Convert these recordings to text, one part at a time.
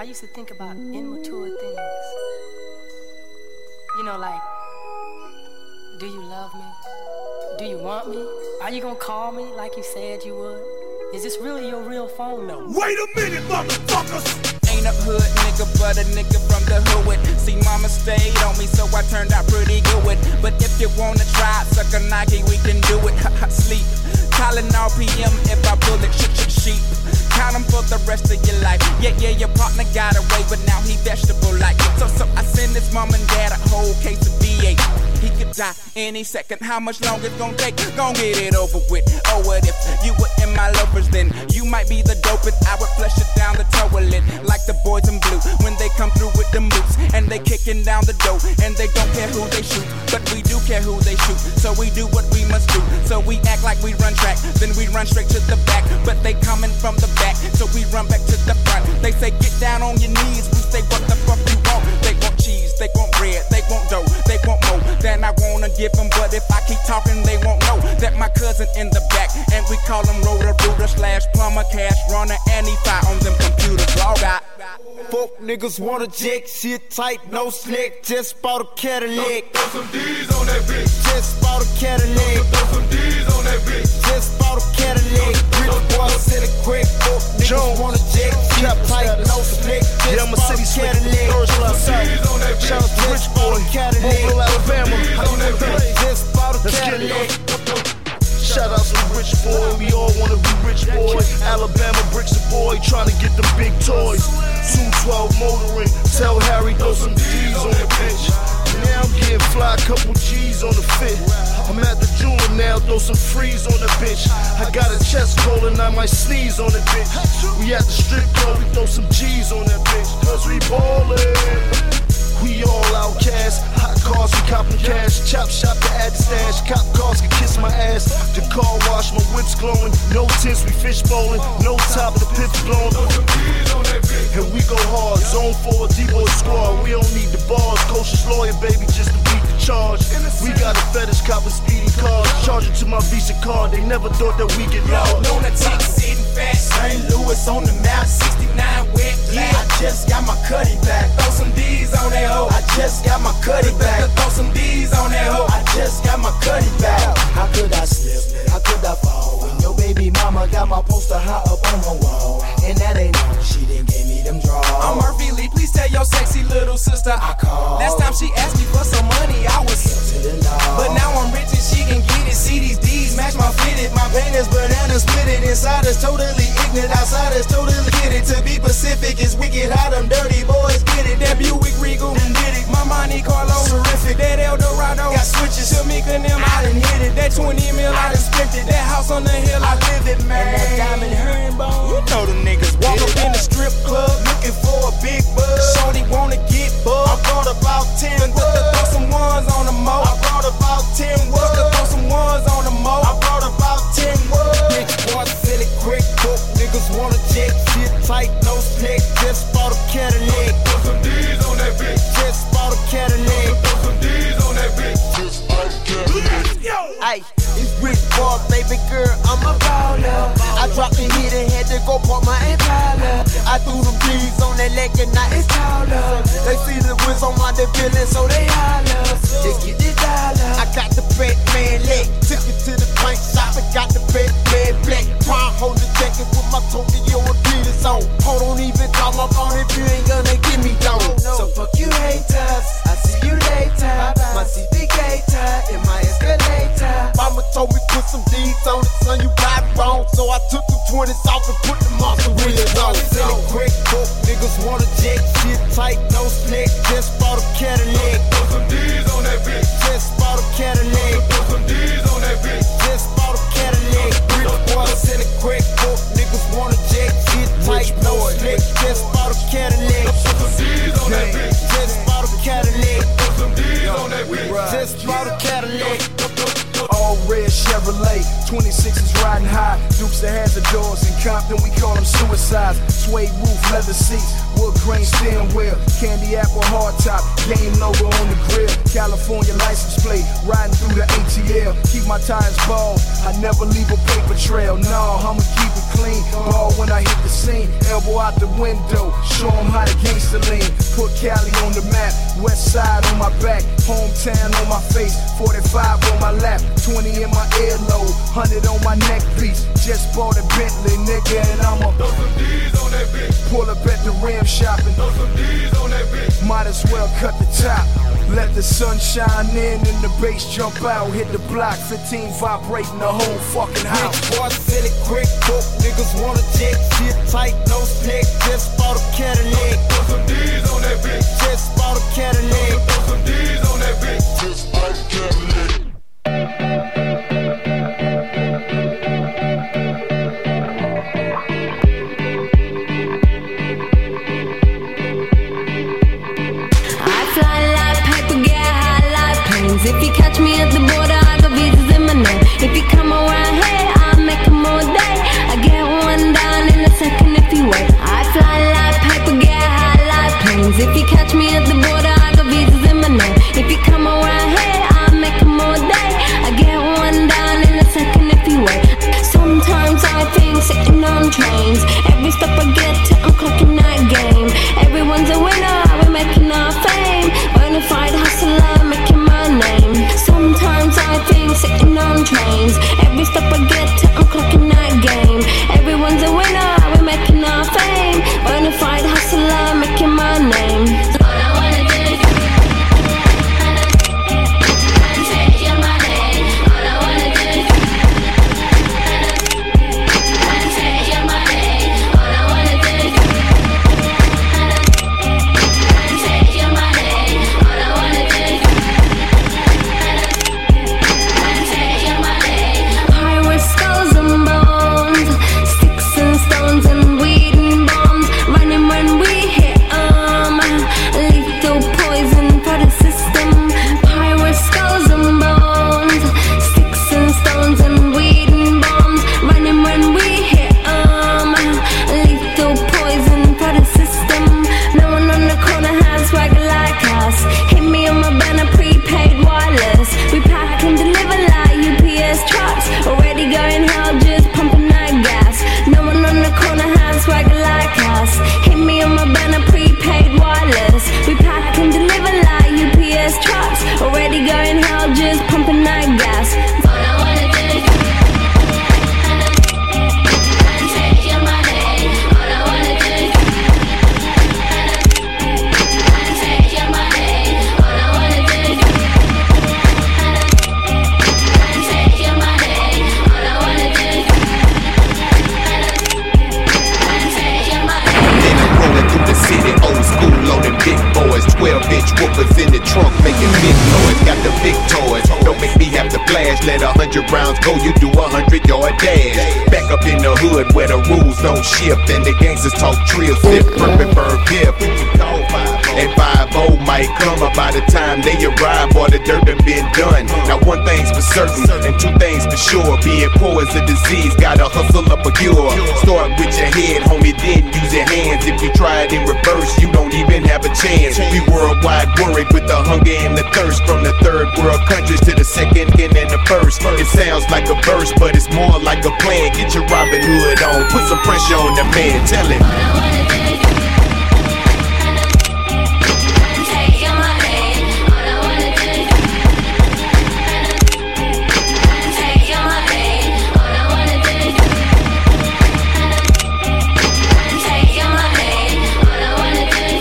used to think about immature things. You know, like, do you love me? Do you want me? Are you gonna call me like you said you would? Is this really your real phone number? Wait a minute, motherfuckers! Ain't a hood nigga, but a nigga from the hood. See, mama stayed on me, so I turned out pretty good. But if you wanna try, suck a Nike, we can do it. Sleep. Calling all PM if I pull it, sheep. Count them for the rest of your life. Yeah, your partner got away, but now he vegetable-like. So I send his mom and dad a whole case of V8. He could die any second. How much longer it's gonna take? Gon' get it over with. Oh, what if you were in my loafers then? You might be the dopest. I would flush it down the toilet like the boys in blue when they come through with them boots and they kicking down the door and they don't care who they shoot, but we do care who they shoot. So we do what we must do. So we act like we run track, then we run straight to the back. But they coming from the back, so we run back to the front. They say get down on your knees. We say what the fuck you want? They want cheese, they want bread, they want dough, they want more than I wanna give them. But if I keep talking, they won't know that my cousin in the back, and we call him rotor rooter / plumber, cash runner, and he fire on them computers. Alright. Folk niggas wanna jack shit tight, no slick. Just bought a Cadillac. Throw some D's on that bitch. Just bought a Cadillac. Throw some D's on that bitch. Just bought a Cadillac. Rich boy said it quick. Folk niggas wanna jack shit tight, no slick. Just bought a Cadillac. Shout out to Rich Boy, Mobile, Alabama. Just bought a Cadillac. Shout out to Rich Boy, we all wanna be rich boy. Alabama bricks a boy, tryna get the big toys. 212 motoring, tell Harry throw some D's on the bitch. Now I'm getting fly, couple G's on the fit. I'm at the jeweler now, throw some freeze on the bitch. I got a chest cold and I might sneeze on the bitch. We at the strip club, we throw some G's on that bitch. Cause we ballin'. We all outcasts, hot cars and copping cash. Chop shop to add the stash, cop cars can kiss my ass. The car wash, my whip's glowing. No tints, we fish bowling. No top, the pit's blowing. And we go hard, zone 4, D-boy squad. We don't need the bars, coach's lawyer, baby, just to beat the charge. We got a fetish, copping speedy cars. Charge it to my Visa card, they never thought that we get lost. Lunatic sitting fast, St. Louis on the map, 69 wet black. I just got my cutty back, throw some D's on that hoe. I just got my cutty back, throw some D's on that hoe. I just got my cutty back. How could I slip? How could I fall? When your baby mama got my poster high up on my wall, and that ain't no, she didn't give me them draws. I'm Murphy Lee, please tell your sexy little sister I called. Last time she asked me for some money, I was but now I'm rich and she can get it. See these D's match my fitted. My pain is banana split it. Inside is totally ignorant, outside is totally get it. To be Pacific is wicked, how them dirty boys get it. That Buick Regal done did it. My Monte Carlo terrific. That Eldorado got switches. Shamika and them, I done hit it. That 20 mil, I done spent it. That house on the hill, I live it, man. And that diamond herringbone, you know them niggas walk up in the strip club looking for a big buzz. Shorty wanna get bugged. I brought about 10 throw some ones on the mo. I brought about 10 words. Throw some ones on the mo. I brought about 10 words. Bitch boy said it quick. Folk niggas wanna jack shit tight, no slick. Just bought a Cadillac. Throw some D's on that bitch. Just bought a Cadillac. Throw some D's on that bitch. Just bought a Cadillac. Ay, it's Rich Boy, baby girl, I'm a baller. I dropped the hit and had to go park my Impala. I threw them D's on that leg and now it's taller. They see the whiz on my feeling, so they holler. Just get the dollar. I got the Batman leg, took it to the paint shop and got the Batman black. Crown hold the jacket with my Tokyo Adidas on. Hold on, even call my phone if you ain't gonna give me down. So fuck you haters, I see you later. My CDgator in my escalator. Mama told me put some D's on it, son, you got it wrong. So I took the 20s off and put the monster wheels on. Said it quick, folk niggas wanna jack shit tight, no slick. Just bought a Cadillac. Throw some D's on that bitch. Just bought a Cadillac. Throw some D's on that bitch. Just bought a Cadillac. Rich boy said it quick, folk niggas wanna jack shit tight, no slick. Just bought a Cadillac. Throw some D's on that bitch. Just bought a Cadillac. Throw some D's on that bitch. Just bought a Cadillac. All red Chevrolet, 26 is riding high. Dukes that has the doors. In Compton, we call them suicides. Suede roof, leather seats, wood grain steering wheel, candy apple hardtop, game logo on the grill. California license plate, riding through the ATL. Keep my tires bald, I never leave a paper trail. No, I'ma keep it clean. Ball when I hit the scene, elbow out the window, show them how to gangster lean. Put Cali on the map, west side on my back, hometown on my face, 45 on my lap, 20 in my earlobe, 100 on my neck piece. Just bought a Bentley, nigga, and I'ma throw some D's on that bitch. Pull up at the rim shopping, throw some D's on that bitch. Might as well cut the top. Let the sun shine in and the bass jump out. Hit the block, 15 vibrating the whole fucking house. Rich boy, sell it quick, broke niggas wanna jet. Shit tight, no split. Just bought a Cadillac. Throw some D's on that bitch. Just bought a Cadillac. Throw some D's on that bitch. Just bought a Cadillac. If you catch me at the border, I got visas in my name. If you come around here, I'll make them all day. I get one down in a second if you wait. I fly like paper, get high like planes. If you catch me at the border, I got visas in my name. If you come around here, I'll make them all day. I get one down in a second if you wait. Sometimes I think sitting on trains. Every stop I get to, I'm clocking that game. Everyone's a winner, we're making our fame. Bonafide hustler, making my name. Sometimes I think sitting on trains. Every stop I get to, I'm clocking that game. Everyone's a winner, we're making our fame. Bonafide hustler, making my name. All I wanna do is take your money. All I wanna do is take your money. All I wanna do is take your money. All I wanna do is take your money. Pirates, skulls and bones, sticks and stones and weed and bombs. Running when we hit lethal poison for the system. Pirates, skulls and bones, sticks and stones and weed and bombs. Running when we hit lethal poison for the system. No one on the corner has swagger like us. Hit me on my banner, prepaid wireless. We pack and deliver like UPS trucks. Already going hell, just pumping that gas. No one on the corner has swagger like us. Hit me on my banner, prepaid wireless. We pack and deliver like UPS trucks. Already going hell, just pumping that gas. All I wanna do is take your money. All I wanna do is take your money. All I wanna do is take your money. All I wanna do is take your money. Then I'm rolling through the city, old school loaded big boys, 12-inch whoopers in the trunk making big noise. Got the big toys, don't make me have to flash. Let 100 rounds go, you do 100-yard dash. Back up in the hood where the rules don't shift and the gangsters talk trill, sip, perfect bird gift. And 5-0 might come by the time they arrive, boy, the dirt done been done. Now one thing's for certain, and two things for sure. Being poor is a disease, gotta hustle up a cure. Start with your head, homie, then use your hands. If you try it in reverse, you don't even have a chance. We worldwide worried with the hunger and the thirst. From the third world countries to the second and then the first. It sounds like a verse, but it's more like a plan. Get your Robin Hood on, put some pressure on the man, tell him. All I wanna do is take your money. All I wanna do is take your money. All I wanna do is take your money. All I wanna do is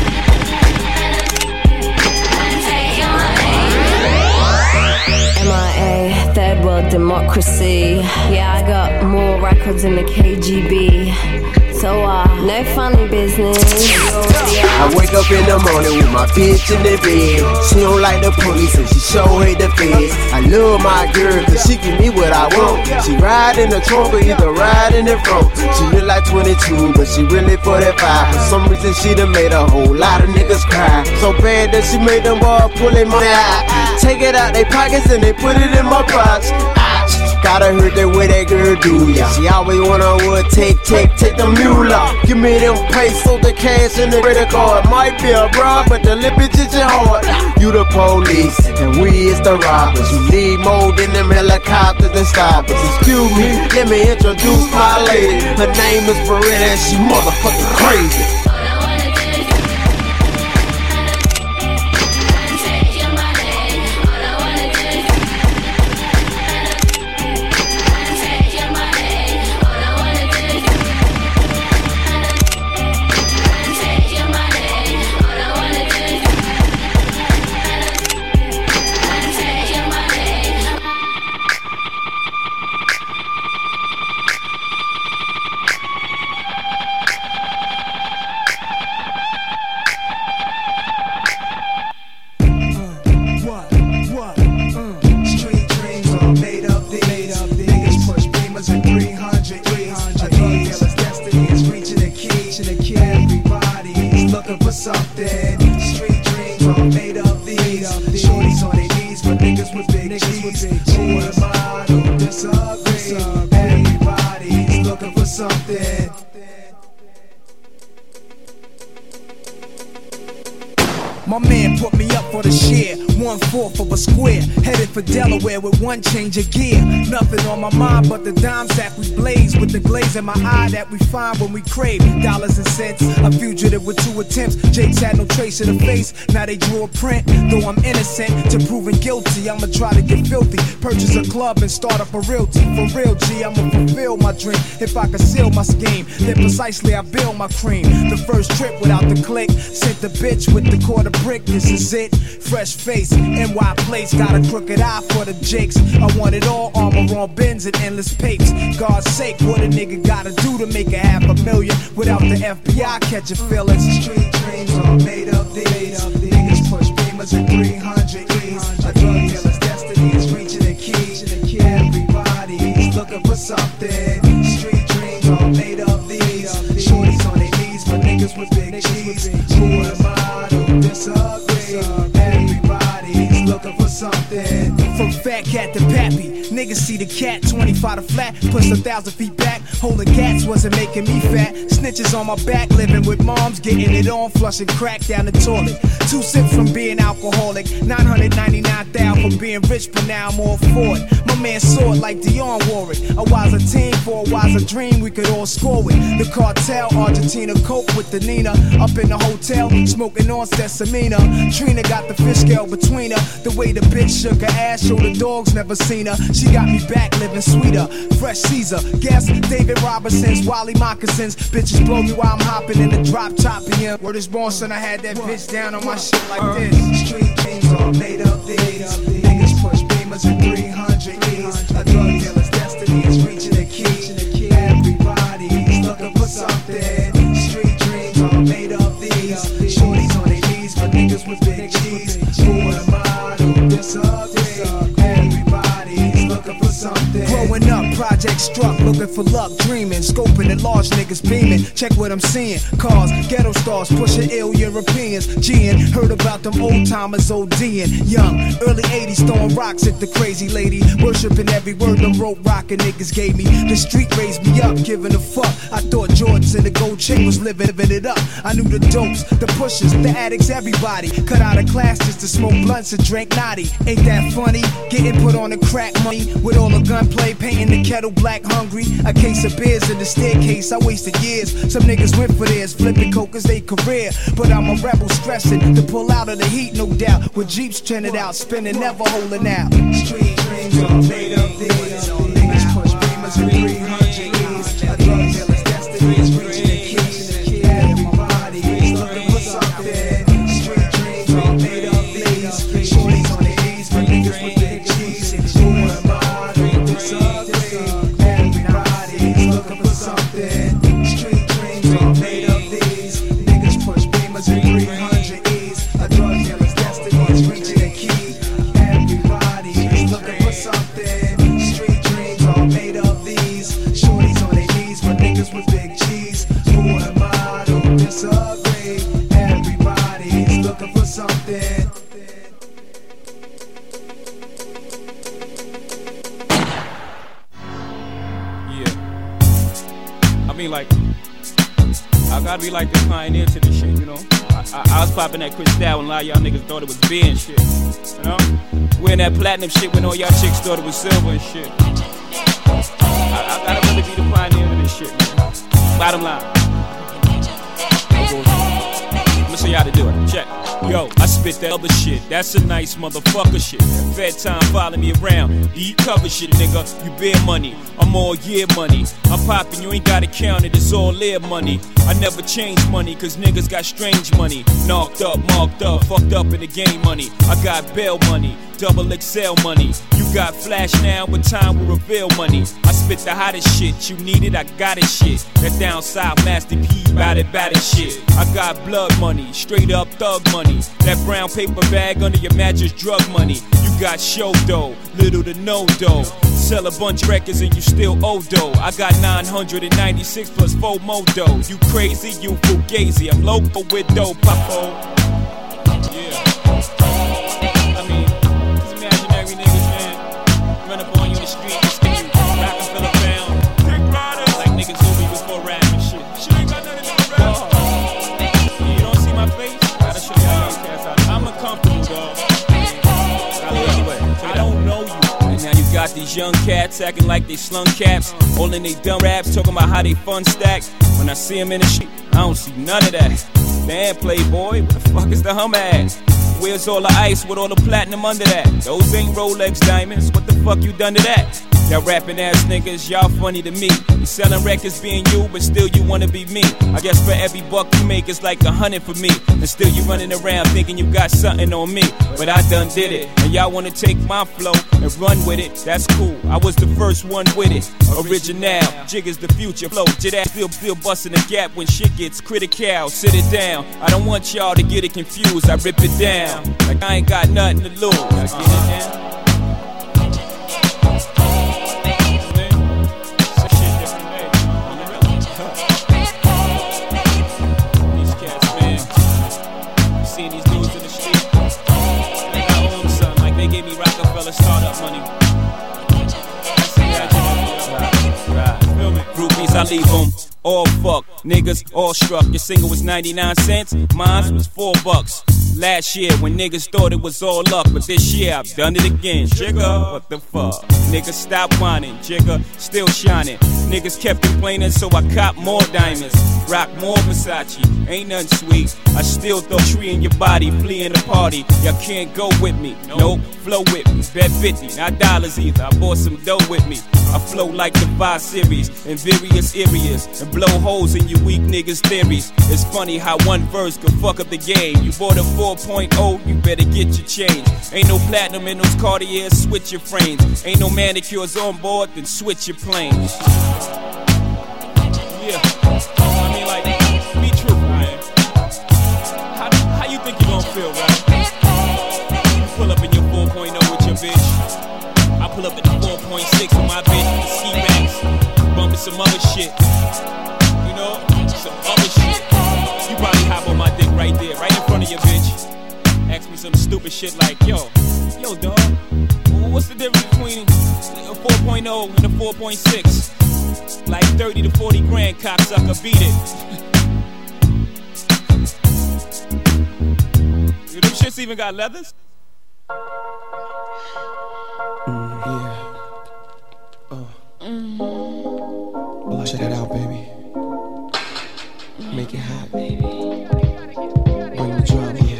take your money. MIA, third world democracy. Yeah, I got more records than the KGB. So no funny business. I wake up in the morning with my bitch in the bed. She don't like the police and she sure hate the feds. I love my girl cause she give me what I want. She ride in the trunk or either ride in the front. She look like 22 but she really 45. For some reason she done made a whole lot of niggas cry. So bad that she made them boys pull their money out. Take it out they pockets and they put it in my pockets. Gotta hurt that way that girl do ya. She always wanna take the mule up. Give me them pesos, the cash, and the credit card. Might be a bribe, but the lip is just hard. You the police, and we is the robbers. You need more than them helicopters and stoppers. Excuse me, let me introduce my lady. Her name is Beretta, and she motherfucking crazy. My man put me up for the share, 1/4 of a square, headed for Delaware with one change of gear. Nothing on my mind but the dime sack we blaze, with the glaze in my eye that we find when we crave dollars and cents. A fugitive with 2 attempts, Jake's had no trace of the face, now they drew a print. Though I'm innocent to proving guilty, I'ma try to get filthy, purchase a club and start up a realty. For real G, I'ma fulfill my dream. If I conceal my scheme, then precisely I build my cream. The first trip without the click, sent the bitch with the quarter brick, this is it. Fresh face, NY place, got a crooked eye for the jakes. I want it all, armor on bins and endless papes. God's sake, what a nigga gotta do to make a $500,000 without the FBI catching feelings? Street dreams are made up these. Niggas push beamers at 300 E's. A drug dealer's destiny is reaching a key. Everybody's looking for something. Street dreams are made up these. Shorties on their knees for niggas with big G's. Who am I to disagree? Everybody's looking for something. From fat cat to pappy, niggas see the cat, 25 to flat, push 1,000 feet back. Holding cats wasn't making me fat. Snitches on my back, living with moms, getting it on, flushing crack down the toilet. 2 sips from being alcoholic, 999,000 from being rich, but now I'm all for it. My man saw it like Dionne Warwick. A wiser team for a wiser dream we could all score with. The cartel, Argentina, coke with the Nina. Up in the hotel, smoking on Sesamina. Trina got the fish scale between her. The way the bitch shook her ass, showed the dogs never seen her. She got me back living sweeter. Fresh Caesar, guess David Robinson's, Wally moccasins. Bitches blow me while I'm hopping in the drop top again. Word is born, son, I had that bitch down on my shit like this. Street dreams are made up these. Niggas push beamers at 300 E's. A drug dealer's destiny is reaching a key. Everybody's looking for something. Street dreams are made up these. Shorties on their knees for niggas with big G's. Who am I to disagree? Everybody's looking for something. Growing up, project struck, looking for luck, dreaming, scoping at large niggas beaming. Check what I'm seeing, cars, ghetto stars, pushing ill Europeans. G'ing, heard about them old timers ODing. Young, early 80s, throwing rocks at the crazy lady, worshiping every word them rope rockin' niggas gave me. The street raised me up, giving a fuck. I thought Jordans and the gold chain was living it up. I knew the dopes, the pushers, the addicts, everybody. Cut out of class just to smoke blunts and drink naughty. Ain't that funny? Getting put on the crack money with all the gunplay, painting the kettle black hungry. A case of beers in the staircase, I wasted years. Some niggas went for theirs, flipping coke as they career. But I'm a rebel stressing to pull out of the heat, no doubt. With Jeeps trending out, spinning, never holding out. Street dreams are made up these. Niggas push beamers at 300 E's. A drug dealer's destiny is reaching a key. Everybody's looking for something. Street dreams are made up these. Shorties on their knees for niggas with big G's. Who am I to disagree? Everybody's looking for something. Street dreams are made up these. Niggas push beamers at 300 E's. A drug dealer's destiny is reaching a key. Everybody's looking for something. Street dreams are made up these. Shorties on their knees for niggas with big G's. Who am I to disagree? Everybody's looking for something. mean, like, I gotta be like the pioneer to this shit, you know? I was popping that Cristal and a lot of y'all niggas thought it was beer and shit, you know? Wearing that platinum shit when all y'all chicks thought it was silver and shit. I gotta really be the pioneer to this shit, man. Bottom line. I'ma show you how to do it. Check. Yo, I spit that other shit. That's a nice motherfucker shit. Fed time follow me around. Deep cover shit, nigga. You bear money. I'm all year money. I'm poppin', you ain't gotta count it. It's all live money. I never change money, cause niggas got strange money. Knocked up, marked up, fucked up in the game money. I got bail money. Double XL money. You got flash now, but time will reveal money. I spit the hottest shit. You need it, I got it shit. That down south Master P, bout it shit. I got blood money, straight up thug money. That brown paper bag under your mattress, drug money. You got show dough, little to no dough. Sell a bunch of records and you still owe dough. I got 996 plus 4 more dough. You crazy, you fugazi. I'm local with dough, papo. Yeah. I mean, these imaginary niggas, man, run up on you in the street and skin you. Rockefeller pound. Dick riders. Like niggas who me before rap and shit. Shit ain't got nothing to do with rap. You don't see my face? Gotta show you how you cast out. I'm uncomfortable, dog. Anyway, I don't know you. And now you got these young cats acting like they slung caps. All in they dumb raps, talking about how they fun stack. When I see them in the street, I don't see none of that. Damn, Playboy, what the fuck is the hum at? Where's all the ice with all the platinum under that? Those ain't Rolex diamonds, what the fuck you done to that? Y'all rapping ass niggas, y'all funny to me. You selling records being you, but still you wanna be me. I guess for every buck you make, it's like 100 for me. And still you running around thinking you got something on me. But I done did it, and y'all wanna take my flow and run with it. That's cool, I was the first one with it. Original, jig is the future flow. Jit ass still busting the gap when shit gets critical. Sit it down, I don't want y'all to get it confused. I rip it down, like I ain't got nothing to lose. I get it down. Startup money. Groupies, I leave them all fucked. Niggas all struck. Your single was 99 cents, mine was $4. Last year when niggas thought it was all luck, but this year I've done it again. Jigga, what the fuck? Niggas stop whining, Jigga, still shining. Niggas kept complaining, so I cop more diamonds. Rock more Versace, ain't nothing sweet. I still throw a tree in your body, flee in the party. Y'all can't go with me, nope, flow with me. Bet 50, not dollars either, I bought some dough with me. I flow like the 5 Series in various areas and blow holes in you weak niggas' theories. It's funny how one verse can fuck up the game. You bought a 4.0, you better get your change. Ain't no platinum in those Cartiers, switch your frames. Ain't no manicures on board, then switch your planes. Yeah, I mean like, be true, man. How you think you gon' feel, right? You pull up in your 4.0 with your bitch. I pull up in the 4.6 with my bitch with the ski racks. Bumping some other shit. You know, some other shit. You probably hop on my dick right there, right in front of your bitch. Ask me some stupid shit like, yo dog, what's the difference between a 4.0 and a 4.6? Like 30 to 40 grand, cocksucker, beat it. Them shits even got leathers? Yeah. Check it out, baby. Make it hot, baby. Bring the drum here.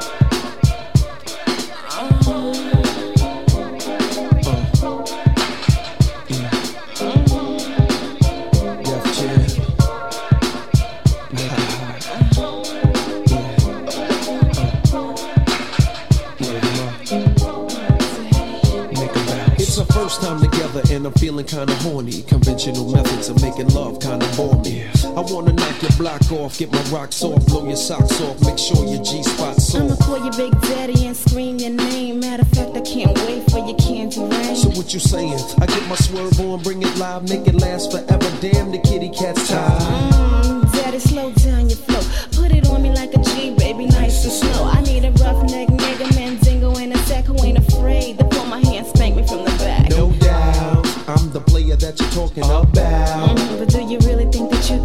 First time together and I'm feeling kinda horny. Conventional methods of making love kinda bore me. I wanna knock your block off, get my rocks off, blow your socks off, make sure your G-spot's soft. I'ma call your big daddy and scream your name. Matter of fact, I can't wait for your candy rain. So what you saying? I get my swerve on, bring it live, make it last forever. Damn, the kitty cat's tired. Daddy, slow down your flow. Put it on me like a G, baby, nice and slow. I need a roughneck nigga, Mandingo and a sack who ain't afraid to pull my hand, spank me from the back. No doubt, I'm the player that you're talking about. But do you really think that you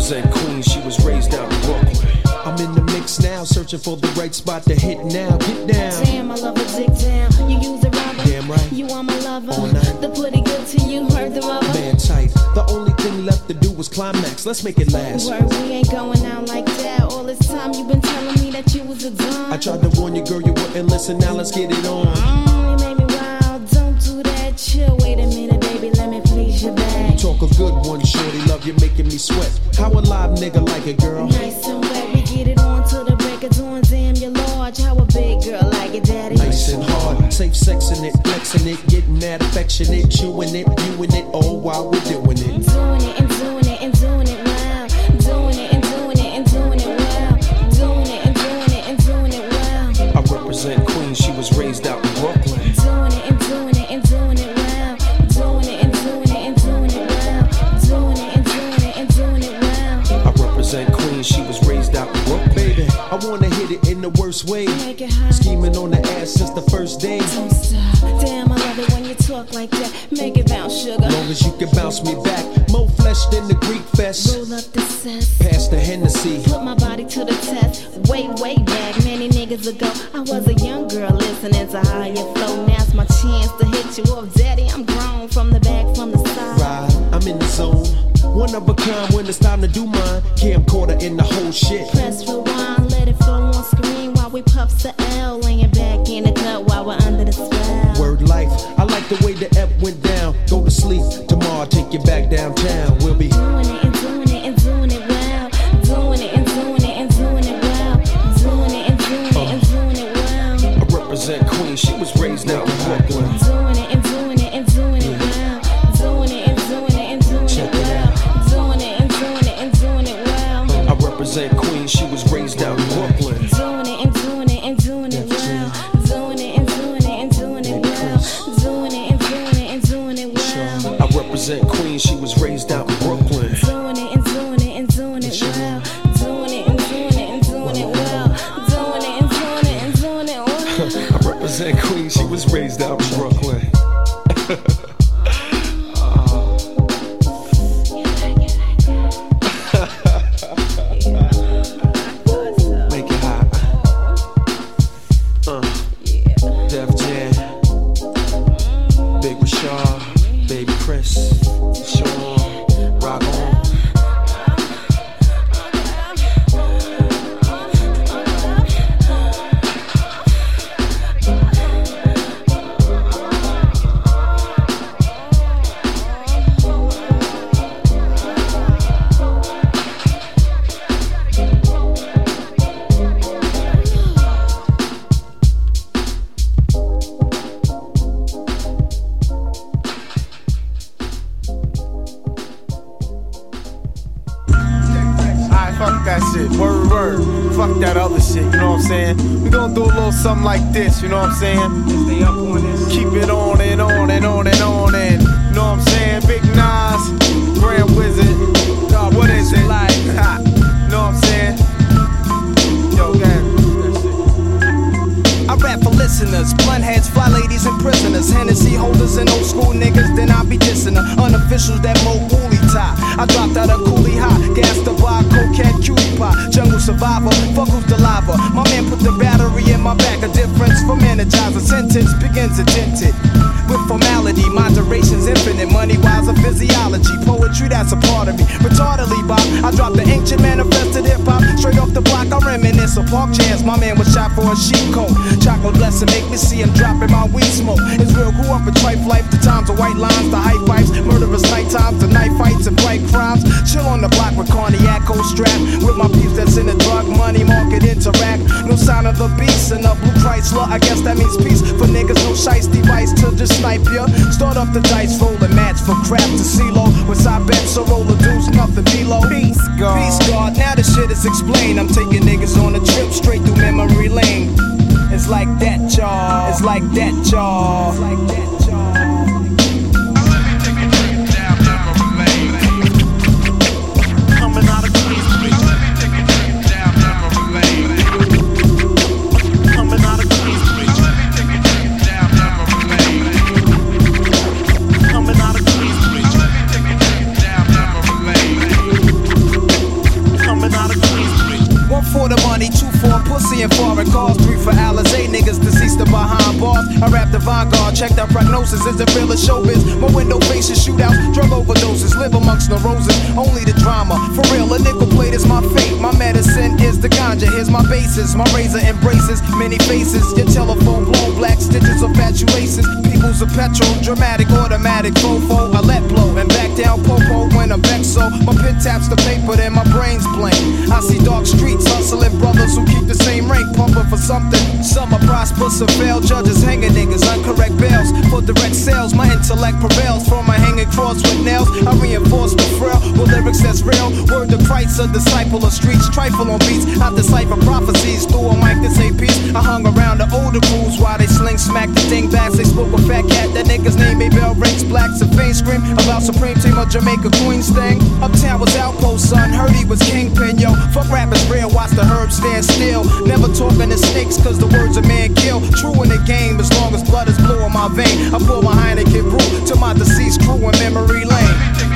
represent Queens, she was raised out in Brooklyn. I'm in the mix now, searching for the right spot to hit now. Get down. Damn, I love a dick down. You use a rubber. Damn right. You are my lover. All night. The pretty good to you, heard the rubber. Man tight. The only thing left to do was climax. Let's make it last. Word, we ain't going out like that. All this time you been telling me that you was a dumb. I tried to warn you, girl, you wouldn't listen. Now let's get it on. You made me wild. Don't do that. Chill. Wait a minute, baby. Let me please your back. You talk a good one, shorty. Love you making me sweat. How a live nigga like it, girl? Nice and wet. We get it on till the break of dawn. Damn, you're large. How a big girl like it, daddy? Nice and hard. Safe sexing it, flexing it, getting that affectionate, chewing it, viewing it, all while we're doing it. Doing it and doing it and doing it well. Doing it and doing it and doing it well. Doing it and doing it and doing it well. I represent Queens, she was raised out in Brooklyn. Doing it and doing it and doing it well. Doing it and doing it and doing it well. Doing it and doing it and doing it well. I represent Queens, she was raised out in Brooklyn. Baby, I wanna hit it in the worst way. Make it hot. Scheming on the ass since the first day. Don't stop. Damn, I love it when you talk like that. Make it bounce, sugar. Long as you can bounce me back. More flesh than the Greek fest. Roll up the cess. Pass the Hennessy. Put my body to the test. Way back, many niggas ago, I was a young girl listening to higher flow. Now's my chance to hit you up, daddy. I'm grown from the back, from the side. Right, I'm in the zone. One of a kind when it's time to do mine. Camcorder in the whole shit. Press rewind, let it flow on screen while we puffs the L. Laying back in the cut while we're under the spell. Word life, I like the way the F went down. Go to sleep, tomorrow I'll take you back downtown. We'll be doing it and doing it and doing it well. Doing it and doing it and doing it well. Doing it and doing it and doing it well. I represent Queens, she was raised out in Brooklyn. Doing it and doing it and doing it well. Doing it and doing it and doing it well. Doing it and doing it and doing it well. I represent Queens, she was raised out in Brooklyn. Doing it and doing it and doing it well. Doing it and doing it and doing it well. Doing it and doing it and doing it well. I represent Queens, she was raised out in Brooklyn. Doing it and doing it and doing it well. Doing it and doing it and doing it well. Doing it and doing it and doing it well. I represent Queens, she was raised out in Brooklyn. Make it hot. Def Jam, Big Rashad, Baby Chris, Sean, Rock On. Fuck that other shit, you know what I'm saying? We gonna do a little something like this, you know what I'm saying? Stay up on this. Keep it on and on and on and on and, you know what I'm saying? Big Nas, Grand Wizard, what is it? Like, you know what I'm saying? Yo, I rap for listeners, blunt heads, fly ladies and prisoners, Hennessy holders and old school niggas, then I be dissing the unofficials that mo woolly tie. I dropped out of coolie high, gas to buy cocaine cutie pie, jungle survivor, fuck who's the lava. My man put the battery in my back, a difference from energizer. Sentence begins attentive with formality, moderation's infinite, money wise a physiology, poetry that's a part of me. Retardedly Bob, I dropped the ancient manifested hip hop, straight off the block I reminisce of park chairs. My man was shot for a sheep coat. Chocolate blessing make me see him dropping my weed smoke. It's real, grew up in trife life, the times of white lines, the hype pipes, murderous night times, the night fights and bright crimes. Chill on the block with cognac, cold strap, with my peeps that's in the drug money market interact. No sign of the beast in a blue Chrysler, I guess that means peace for niggas, no shiesty vice to just snipe ya. Start up the dice, roll a match for crap to CeeLo. With I bet so roll the deuce, nothing below. Peace God, now the shit is explained. I'm taking niggas on a trip straight through memory lane. It's like that, y'all. It's like that, y'all. It's like that, y'all. coming out of Queens, coming out of Queens, coming out of Queens. foreign cars, 3 for Alizé, niggas deceased behind bars. I rap the Vanguard, checked out prognosis, is it real as showbiz? My window faces shootouts, drug overdoses, live amongst the roses, only the drama. For real, a nickel plate is my fate, my medicine is the ganja. Here's my basis, my razor embraces many faces. Your telephone blown, black stitches of fatuaces. People's a petrol, dramatic, automatic, fofo. I let blow and back down popo when I'm vexed. So my pen taps the paper, then my brain's blank. I see dark streets, hustling brothers who keep the same rank, pumping for something. Some are prosperous or fail, judges hanging niggas, uncorrect bails. For direct sales, my intellect prevails. From my hanging cross with nails, I reinforce the frail with lyrics that's real. Word to Christ, a disciple of streets, trifle on beats. I decipher prophecies through a mic to say peace. I hung around the older crews while they sling smack the dingbats. They spoke a fat cat, that nigga's name ain't bell rings. Blacks and faint scream about Supreme Team of Jamaica Queens thing. Uptown was outpost, son, heard he was kingpin, yo. Fuck rappers real, watch the herbs stand still. Never talking to snakes, cause the words a man kill. True in the game, as long as blood is blue in my vein. I pour my Heineken brew to my deceased crew in memory lane.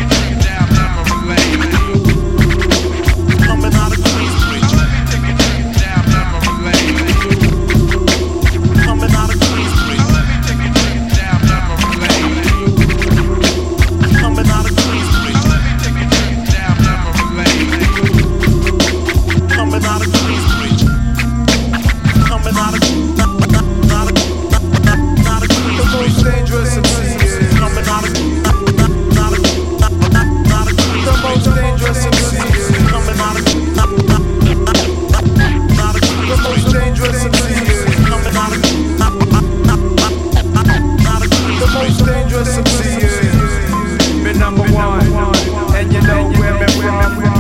Coming out of Queensbridge, down memory lane. Coming out of Queensbridge, down memory lane. Coming out of Queensbridge, down memory lane. Coming out of Queensbridge, coming out of the most dangerous MCs. Coming out of the most dangerous MCs. Coming out of the most dangerous MCs. Coming out of the most dangerous MCs. Been number one, and you know where me from.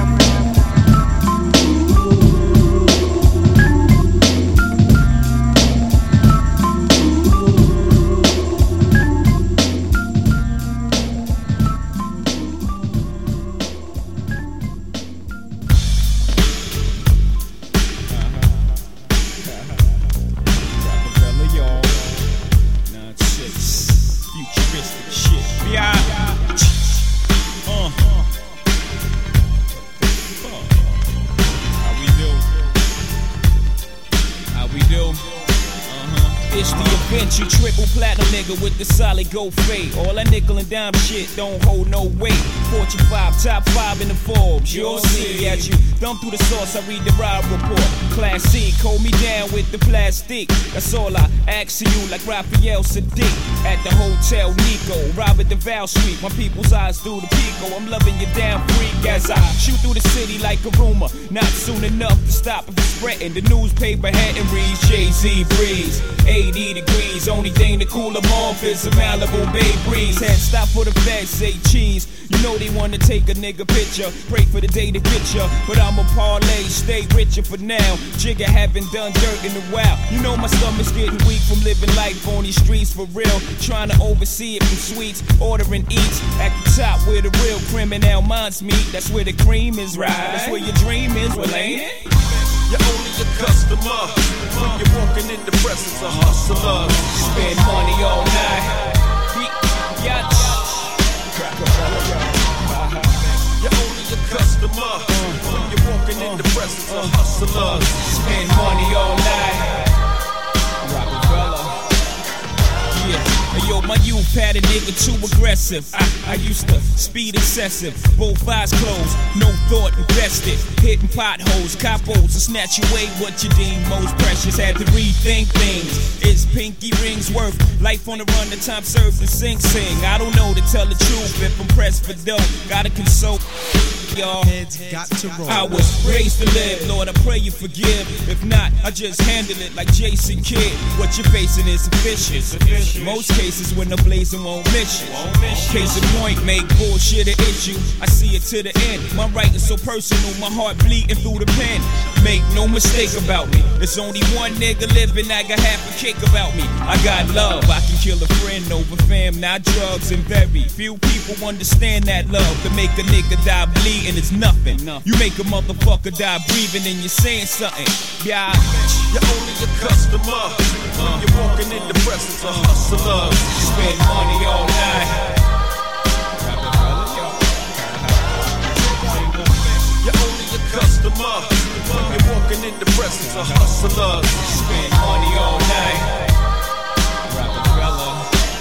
With the solid gold fade, all that nickel and dime shit don't hold no weight. Fortune 5, top 5 in the Forbes. You'll see as you thumb through the source. I read the ride report. Class C, hold me down with the plastic. That's all I ask of you, like Raphael Sadiq at the Hotel Nico, Robert DeVal Street. My people's eyes through the Pico. I'm loving you down freak as I shoot through the city like a rumor. Not soon enough to stop if it's spreading. The newspaper heading reads Jay-Z breeze. 80 degrees, only thing to cool them off is a Malibu Bay breeze. Had stop for the feds, say cheese. You know they wanna take a nigga picture. Pray for the day to get ya, but I'ma parlay, stay richer for now. Jigga haven't done dirt in a while. You know my stomach's getting weak from living life on these streets for real. Trying to oversee it from sweets, ordering eats. At the top where the real criminal minds meet. That's where the cream is, right? That's where your dream is, well ain't it? You're only a customer when you're walking in the presence of hustlers. Spend money all night. You're only a customer when you're walking in the presence of hustlers. Spend money all night. Yeah. Hey, yo, my youth had a nigga too aggressive. I used to speed excessive, both eyes closed, no thought invested. Hitting potholes, capos to snatch away what you deem most precious. Had to rethink things. Is pinky rings worth life on the run? The time served and sing. I don't know to tell the truth if I'm pressed for dough. Gotta consult. Y'all heads got to roll. I was raised to live, Lord, I pray you forgive. If not, I just handle it like Jason Kidd. What you're facing is sufficient. Most cases when the blazing won't miss you. Case in point, make bullshit an issue. I see it to the end. My writing so personal, my heart bleeding through the pen. Make no mistake about me. There's only one nigga living, I got half a cake about me. I got love, I can kill a friend over fam, not drugs. And very few people understand that love. To make a nigga die bleeding is nothing. You make a motherfucker die breathing and you're saying something. Yeah. You're only a customer when you're walking in the presence of hustlers. Spend money all night. You're only a customer when you're walking walking in the presence of hustlers. Spend money all night. Rockefeller.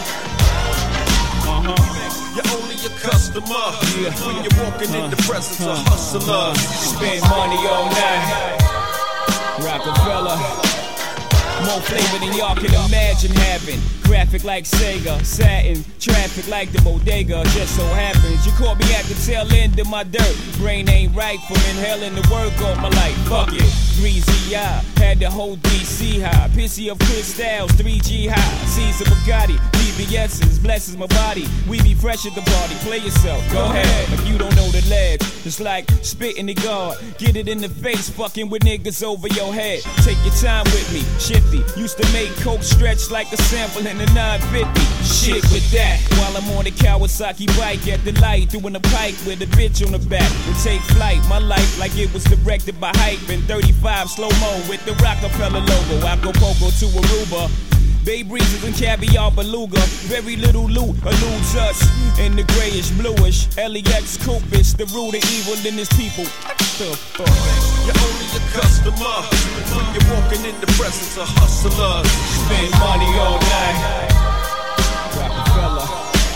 You're only a customer when you're walking in the presence of hustlers. Spend money all night. Rockefeller. More flavor than y'all can imagine having. Graphic like Sega, satin, traffic like the bodega. Just so happens you caught me at the tail end of my dirt. Brain ain't right from inhaling the work all my life. Fuck it, 3ZI, had the whole DC high. Pissy of crystals, 3G high. C's of Bugatti, BBS's, blesses my body. We be fresh at the party, play yourself, go ahead. Like you don't know the legs, it's like spitting the guard. Get it in the face, fucking with niggas over your head. Take your time with me, shifty. Used to make coke stretch like a sample in the 950. Shit with that. While I'm on the Kawasaki bike at the light, doing a pike with a bitch on the back. We take flight, my life like it was directed by hype. In 35 slow-mo with the Rockefeller logo. Acapulco to Aruba. Bay breezes and caviar beluga. Very little loot eludes us. In the grayish bluish LEX Coopus, the root of evil in his people. What the fuck? You're only a customer when you're walking in the presence of hustlers. Spend money all night. Rockefeller.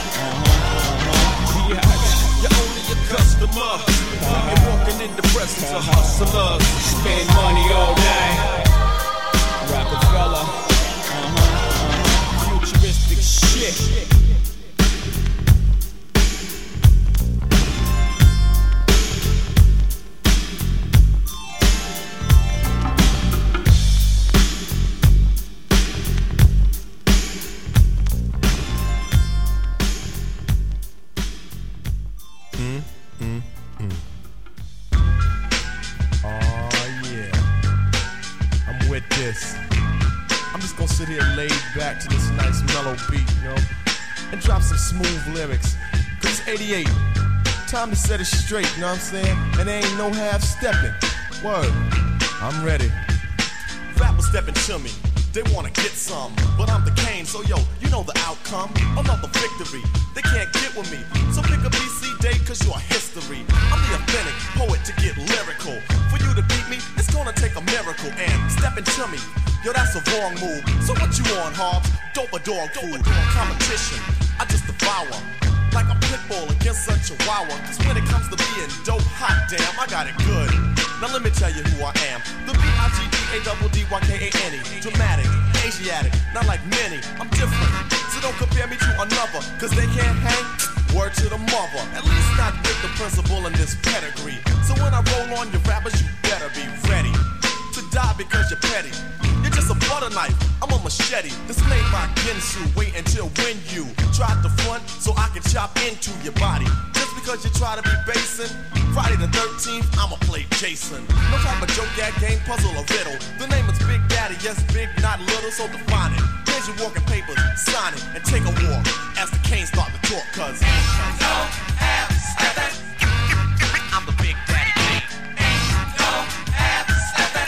You're only a customer when you're walking in the presence of hustlers. Spend money all night. Rockefeller. Futuristic shit. I'm just gonna sit here laid back to this nice mellow beat, you know, and drop some smooth lyrics. Cause it's 88. Time to set it straight, you know what I'm saying? And there ain't no half stepping. Word. I'm ready. Rappers stepping to me. They wanna get some, but I'm the Kane, so yo, you know the outcome. Another victory, they can't get with me. So pick a BC date, cause you're history. I'm the authentic poet to get lyrical. For you to beat me, it's gonna take a miracle. And stepping to me, yo, that's a wrong move. So what you on, Hobbs? Dope a dog food. Competition, I just devour. Like a pit bull against a chihuahua. Cause when it comes to being dope, hot damn, I got it good. Now let me tell you who I am. The B-I-G-D-A-D-D-Y-K-A-N-E. Dramatic, Asiatic, not like many. I'm different, so don't compare me to another. Cause they can't hang, word to the mother. At least not with the principal in this pedigree. So when I roll on your rappers, you better be ready to die because you're petty. You're just a butter knife, I'm a machete. This made by Ginsu. Wait until when you try to front so I can chop into your body. Just because you try to be basing, Friday the 13th, I'ma play Jason. No type of joke, gag, game, puzzle, or riddle. The name is Big Daddy, yes, big, not little, so define it. Here's your walking papers, sign it, and take a walk as the Canes start to talk, cause ain't no half stepping. I'm the Big Daddy Kane. Ain't no half stepping.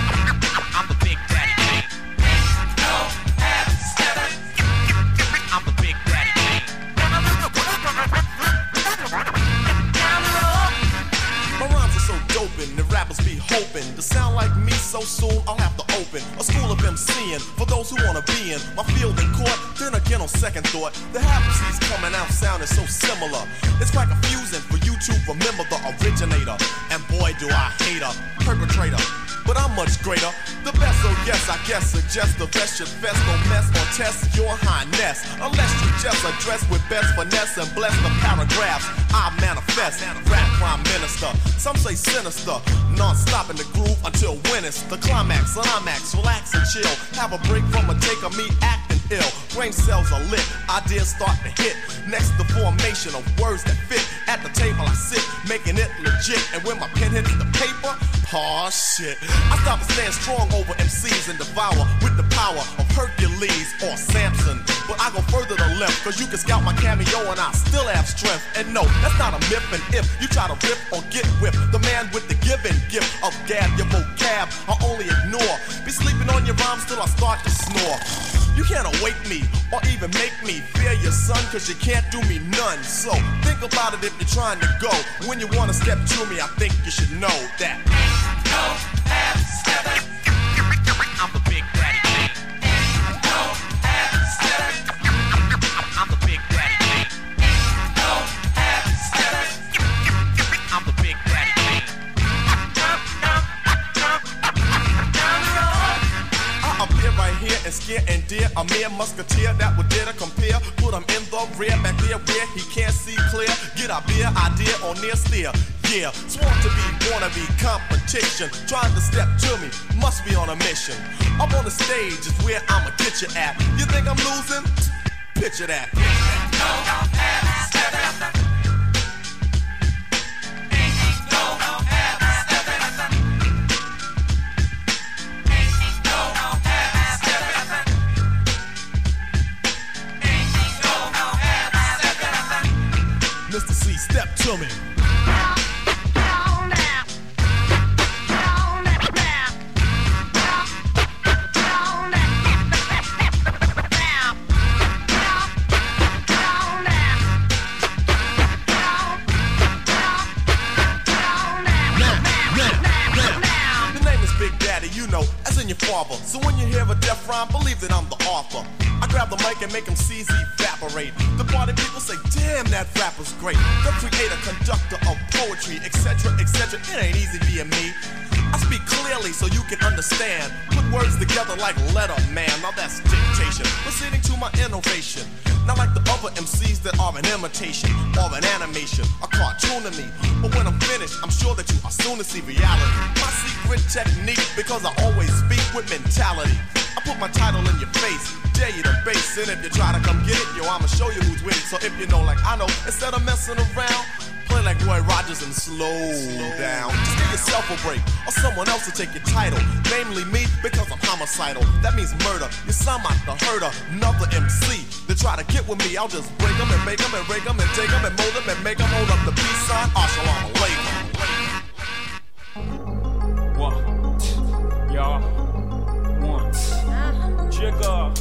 I'm the Big Daddy Kane. Ain't no half stepping. I'm the Big Daddy Kane. My rhymes are so doping, the rappers be hoping to sound like me so soon I'll have to open a school of MCing for those who wanna be in my field in court. Then again on second thought, the half-C's coming out sounding so similar. It's quite confusing for you to remember the originator. And boy do I hate a perpetrator, but I'm much greater. The best, so yes, I guess suggest the best should fest, don't mess or test your highness. Unless you just address with best finesse and bless the paragraphs I manifest. Rap prime minister, some say sinister, non-stop in the groove until when it's the climax. Relax and chill, have a break from a take of me acting ill. Brain cells are lit, ideas start to hit. Next the formation of words that fit. At the table I sit, making it legit. And when my pen hits the paper, oh shit, I stop and stand strong over MCs and devour with the power of Hercules or Samson. But I go further to left, cause you can scout my cameo and I still have strength. And no, that's not a myth. And if you try to rip or get whipped, the man with the given gift of gab, your vocab I only ignore. Be sleeping on your rhymes till I start to snore. You can't awake me or even make me fear your son, cause you can't do me none. So think about it if you're trying to go. When you wanna step to me, I think you should know that And dear, a mere musketeer that would dare to compare. Put him in the rear, back there where he can't see clear. Get a beer idea or near steer. Yeah, sworn to be, wanna be competition. Trying to step to me, must be on a mission. Up on the stage is where I'ma get you at. You think I'm losing? Picture that. Mr. C, step to me. Father. So when you hear a death rhyme, believe that I'm the author. I grab the mic and make them C's evaporate. The party people say, damn, that rapper's great. The creator, conductor of poetry, etc., etc. It ain't easy being me. I speak clearly so you can understand. Put words together like letter, man. Now that's dictation. Proceeding to my innovation. Not like the other MCs that are an imitation or an animation, a cartoon to me. But when I'm finished, I'm sure that you are soon to see reality. My secret technique, because I always speak with mentality. I put my title in your face, dare you to base it. If you try to come get it, yo, I'ma show you who's winning. So if you know like I know, instead of messing around, play like Roy Rogers and slow down. Just give yourself a break, or someone else will take your title. Namely me, because I'm homicidal. That means murder. You sound like the herder, another MC. They try to get with me, I'll just break them and make them and break them and take them and mold them and make them hold up the peace sign. Assalamu alaikum. What? Y'all want Jigga.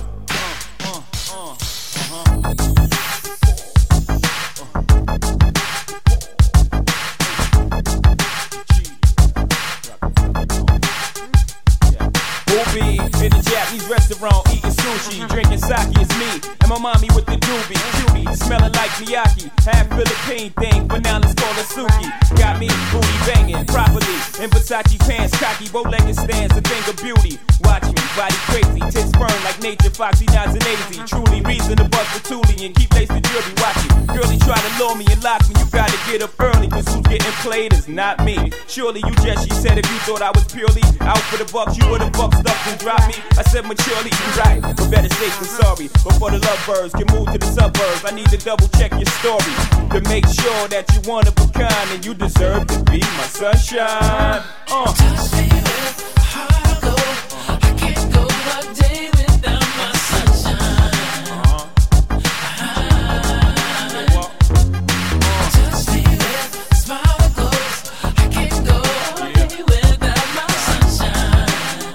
In the Japanese restaurant, eating sushi, drinking sake, it's me and my mommy with the doobie, cutie, smelling like Miyake, half Philippine thing, but now let's call it Suki. Got me booty banging properly in Versace pants, cocky, bow-legged stands, a thing of beauty. Watch me, body crazy, tits firm like nature, foxy, nods and lazy. Truly reason to bust the toolie and keep lace the jewelry. Watch it, girlie try to lure me and lock me. You gotta get up early, cause who's getting played is not me. Surely you just, she said, if you thought I was purely out for the bucks, you would've bucked stuff and dropped me. I said maturely, you right, but better safe than sorry. Before the lovebirds can move to the suburbs, I need to double check your story to make sure that you one of a kind and you deserve to be my sunshine. Touch me with a heart of gold. I can't go a day without my sunshine. Touch me with a smile of gold. I can't go a day without my sunshine.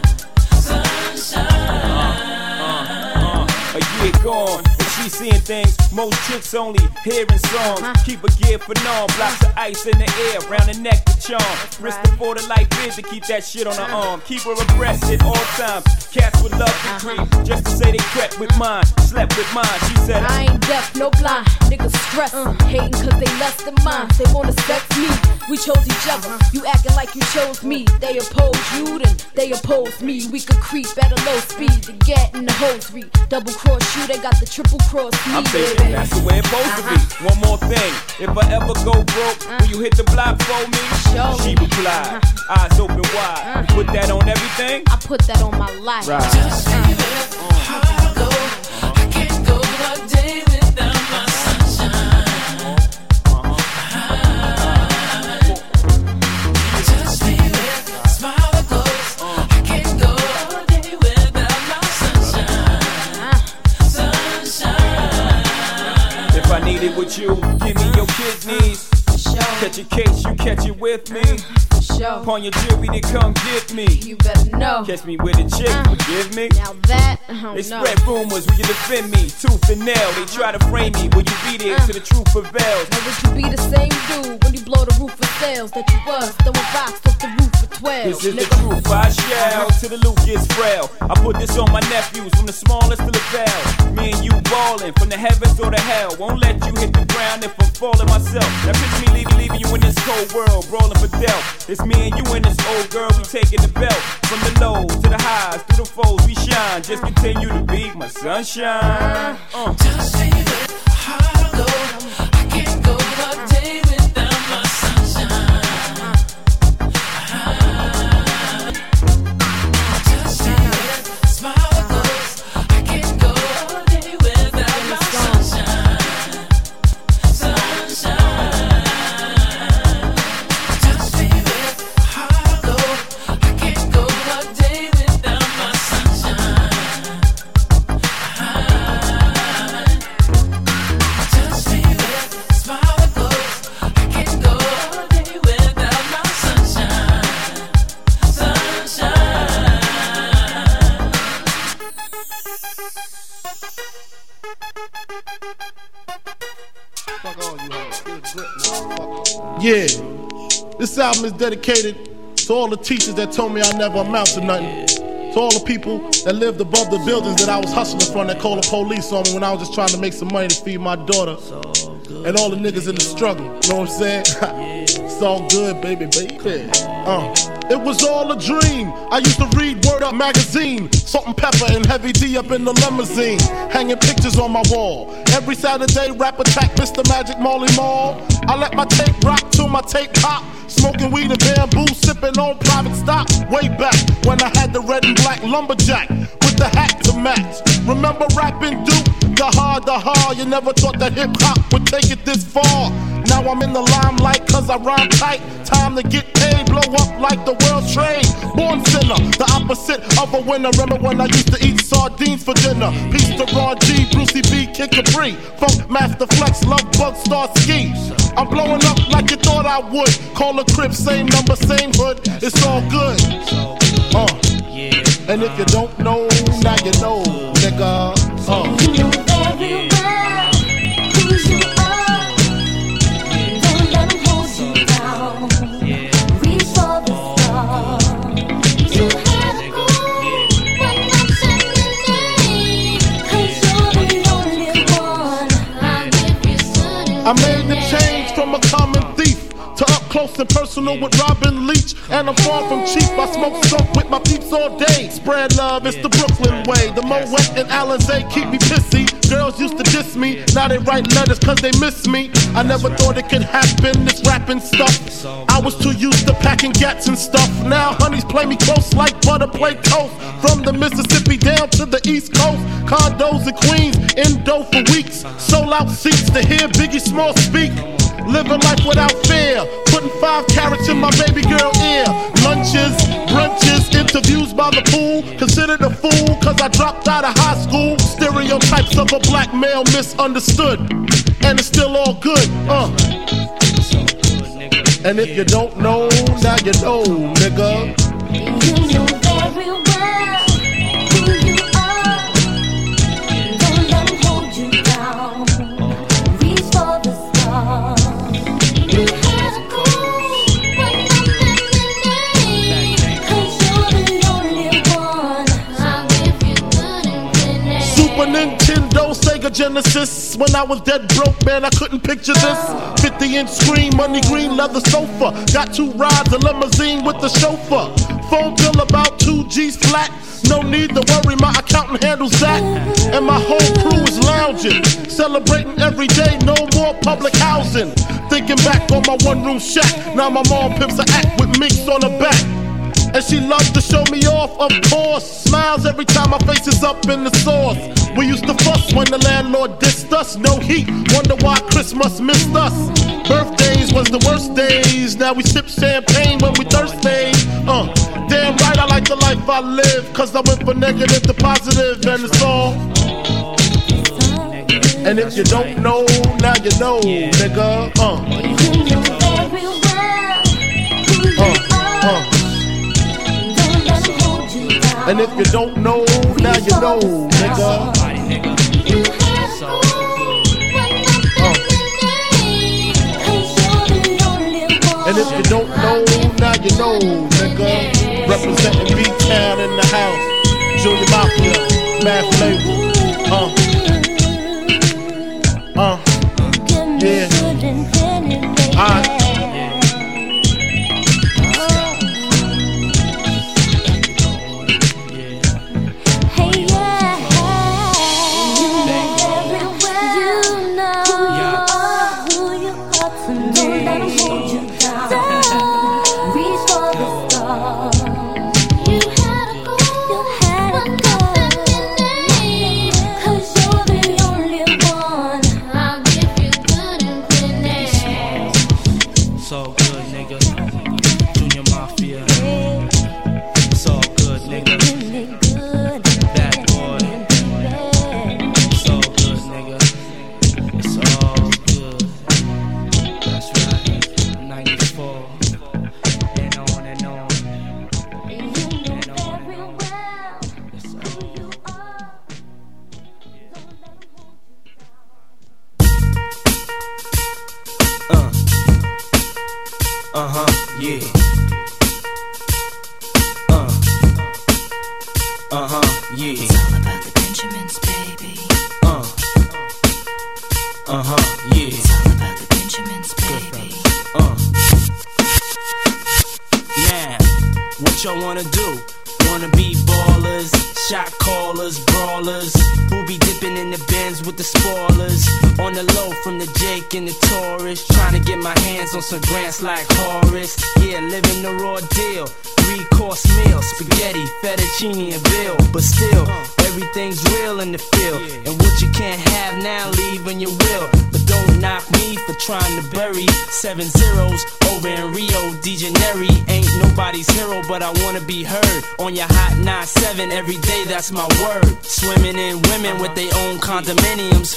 A year gone, and she seeing things most chicks only hearing songs. Keep a gear for norm, blocks of ice in the air, round the neck to charm. Wrist for the light biz to keep that shit on her arm. Keep her abreast at all times. Cats would love to creep, just to say they crept with mine, slept with mine. She said I ain't deaf, no blind. Niggas stress, hating cause they less than mine. They wanna sex me, we chose each other. You acting like you chose me. They oppose you, then they oppose me. We could creep at a low speed to get in the hosiery. Double cross you, they got the triple cross me. I'm thinking that's the way it's supposed to be. One more thing, if I ever go broke, will you hit the block for me? She replied, eyes open wide. You put that on everything? I put that on my life. Right. Just how I go. I can't go a day without my sunshine. Touch me with a smile that glows. I can't go a day without my sunshine. Sunshine. If I need it with you, give me your kidneys. Catch a case, you catch it with me. Upon your jewelry to come get me. You better know. Catch me with a chick, forgive me. Now that, they spread rumors, will you defend me? Tooth and nail, they try to frame me. Will you be there till the truth prevails? Now would you be the same dude when you blow the roof of sales that you was throwing rocks off the roof for 12? sell. This is the truth, I shall, till the loot gets frail. I put this on my nephews, from the smallest to the foul. Me and you ballin', from the heavens or the hell. Won't let you hit the ground if I'm falling myself. Now picture me leaving you in this cold world, brawling for death. It's me and you and this old girl, we taking the belt. From the lows to the highs, through the foes, we shine. Just continue to be my sunshine. Just see that heart go. I can't go a day without my sunshine. Just see that smile goes. I can't go a day without my sunshine. Sunshine. Just see that heart go. I can't go a day without my sunshine. Just see that smile goes. I can't go a day without my sunshine. Sunshine. Yeah, this album is dedicated to all the teachers that told me I never amount to nothing. To all the people that lived above the buildings that I was hustling from that called the police on me when I was just trying to make some money to feed my daughter. And all the niggas in the struggle, you know what I'm saying? It's all good, baby. It was all a dream. I used to read Word Up magazine, Salt and Pepper and Heavy D up in the limousine, hanging pictures on my wall. Every Saturday, rap attack, Mr. Magic Marley Marl. I let my tape rock till my tape pop. Smoking weed and bamboo, sipping on private stock. Way back when I had the red and black lumberjack with the hat to match. Remember rapping Duke? The hard, you never thought that hip-hop would take it this far. Now I'm in the limelight cause I rhyme tight. Time to get paid, blow up like the world trade. Born sinner, the opposite of a winner. Remember when I used to eat sardines for dinner? Peace to Ron G, Brucey B, Kid Capri, Funk Master Flex, Love Bug, Star Ski. I'm blowing up like you thought I would. Call a crib, same number, same hood. It's all good. And if you don't know, now you know, nigga. You know very well who you are. Don't let them hold you down. Reach for the stars. You had a goal when I'm sending. 'Cause you're the only one. I'll give you something. I made the change from a common thief to up close and personal with Robin Leach. And I'm far from cheap, I smoke skunk with my peeps all day. Spread love, it's the Brooklyn way. The Moet and Alizé keep me pissy. Girls used to diss me, now they write letters cause they miss me. I never thought it could happen, this rapping stuff. I was too used to packing gats and stuff. Now honeys play me close like butter play toast. From the Mississippi down to the East Coast. Condos in Queens, indo for weeks. Sold out seats to hear Biggie Small speak. Living life without fear, putting 5 carats in my baby girl ear. Lunches, brunches, interviews by the pool. Considered a fool cause I dropped out of high school. Stereotypes of a black male misunderstood. And it's still all good, And if you don't know, now you know, nigga. You know very well who you are. Don't let them hold you down. Reach for the stars. You had a goal when I'm sending. 'Cause you're the only one. I'll give you good and plenty. Super Nintendo, Sega Genesis. When I was dead broke, man, I couldn't picture this. 50-inch screen, money green leather sofa. Got 2 rides, a limousine with the chauffeur. Phone bill about 2 G's flat. No need to worry, my accountant handles that. And my whole crew is lounging, celebrating every day, no more public housing. Thinking back on my one-room shack. Now my mom pimps an act with minks on her back. And she loves to show me off, of course. Smiles every time my face is up in the sauce. We used to fuss when the landlord dissed us. No heat, wonder why Christmas missed us. Birthdays was the worst days. Now we sip champagne when we thirsty. Damn right I like the life I live. Cause I went from negative to positive and it's all. And if you don't know, now you know, nigga. You know very well who you are. Don't let them hold you down. And if you don't know, now you know, nigga. You had a goal when I'm sending. 'Cause you're the only one. And if you don't know, now you know, nigga. Representing B-Town in the house. Junior Mafia, Mad Flavor. Yeah. Some grants like Horace, yeah, living the raw deal. 3-course meal, spaghetti, fettuccine, and bill. But still, everything's real in the field. And what you can't have now, leave when you will. But don't knock me for trying to bury 7 zeros over in Rio de Janeiro. Ain't nobody's hero, but I wanna be heard on your hot 9-7 every day, that's my word. Swimming in women with their own condominiums,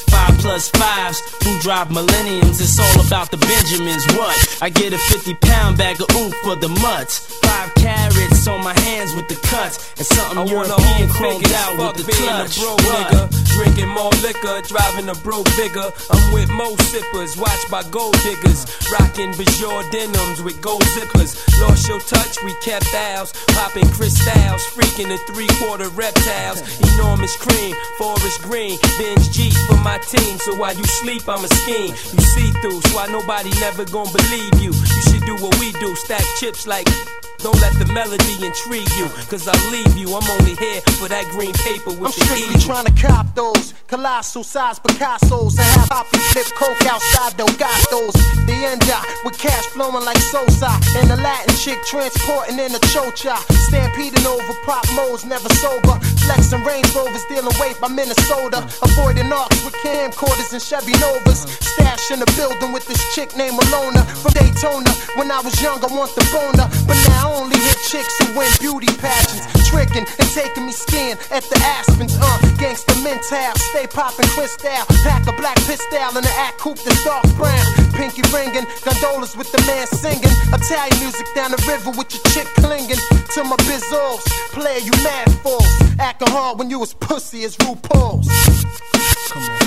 5+5s who drive millenniums. It's all about the Benjamins, what? I get a 50-pound bag of oof for the mutts. 5 carats on my hands with the cuts, and something European chromed out with the clutch. Nigga, drinking more liquor, driving a bro bigger. I'm with most sippers, watched by gold diggers, rocking Bajor denims with gold zippers. Lost your touch, we kept ours, popping crystals, freaking the 3/4 reptiles. Enormous cream, forest green, binge Jeep for my team. So while you sleep, I'm a scheme. You see through, so why nobody never gonna believe you. You should do what we do, stack chips like. Don't let the melody intrigue you, cause I'll leave you. I'm only here for that green paper with I'm strictly trying to cop those colossal size Picassos and have poppy flip coke outside Delgados. The end with cash flowing like Sosa, and the Latin chick transporting in a chocha. Stampeding over prop modes, never sober. Flexing Range Rovers, dealing weight by Minnesota. Avoiding arcs with camcorders and Chevy Novas. Stash in the building with this chick named Alona from Daytona. When I was young, I want the boner, but now I only hit chicks who win beauty pageants, tricking and taking me skiing at the Aspens. Gangsta mental, stay popping crystal, pack a black pistol in the act coupe that's dark brown. Pinky ringing, gondolas with the man singing. Italian music down the river with your chick clinging to my bizzles. Player, you mad fools, acting hard when you was pussy as RuPaul's. Come on.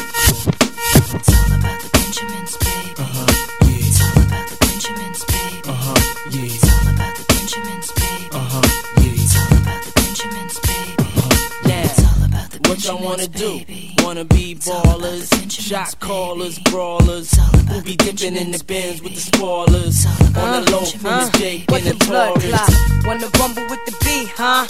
It's all about the Benjamins, baby. Yeah. It's all about the Benjamins, baby. Yeah. It's all about the Benjamins, baby. Yeah. It's all about the Benjamins, baby. Now, it's all about the what y'all wanna do? Wanna be ballers, shot callers, brawlers, who be dipping in the bins with the spoilers. On the low from the Jake and the Taurus. Wanna rumble with the B, huh?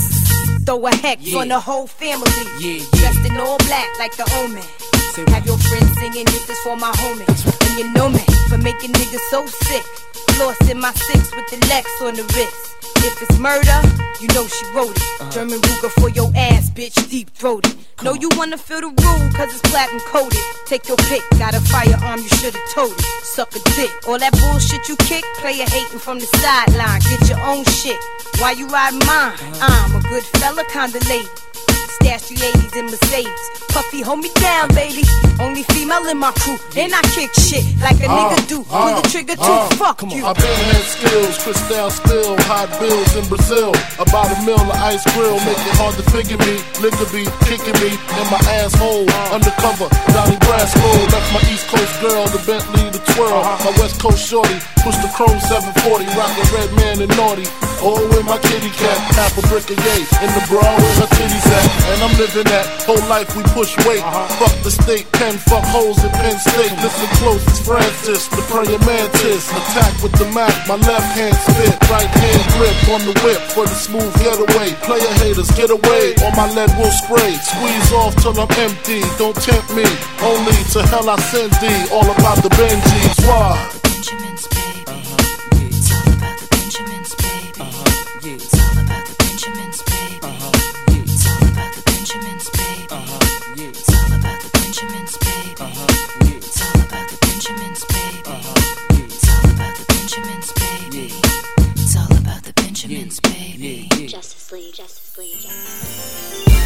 Throw a hex on the whole family. Dressed in all black like the Omen. Have your friends singing, this is for my homies. And you know me, for making niggas so sick. Lost in my 6 with the Lex on the wrist. If it's murder, you know she wrote it. German Ruger for your ass, bitch, deep throated. Know you wanna feel the rule, cause it's platinum coated. Take your pick, got a firearm, you should've told it. Suck a dick, all that bullshit you kick, player hating from the sideline. Get your own shit, why you ride mine? I'm a good fella, kinda lady. Stash 380s in Mercedes. Puffy, hold me down, baby. Only female in my crew, and I kick shit like a nigga do. Pull the trigger too, fuck you. I've been had skills, Cristal still, hot bills in Brazil. About a mill of ice grill, make it hard to figure me. Liquor be kicking me in my asshole. Undercover, Donnie Brasco. Left my East Coast girl, the Bentley, the twirl. My West Coast shorty, push the chrome 740, rock the red man and naughty. Or with my kitty cat, half a brick of yay. In the bra where her titties at. And I'm living that whole life we push weight. Fuck the state pen, fuck hoes in Penn State. Listen close, it's Francis, the praying mantis. Attack with the Mac, my left hand spit. Right hand grip on the whip for the smooth getaway. Player haters, get away, or my lead will spray. Squeeze off till I'm empty, don't tempt me. Only to hell I send thee, all about the Benjis. Why? Benjamins, baby. It's all about the Benjamins, baby. It's all about the Benjamins, baby. It's all about the Benjamins, baby. It's all about the Benjamins, baby. It's all about the Benjamins, baby. It's all about the Benjamins, baby. It's all about the Benjamins, baby. Justice League, Justice League, Justice League.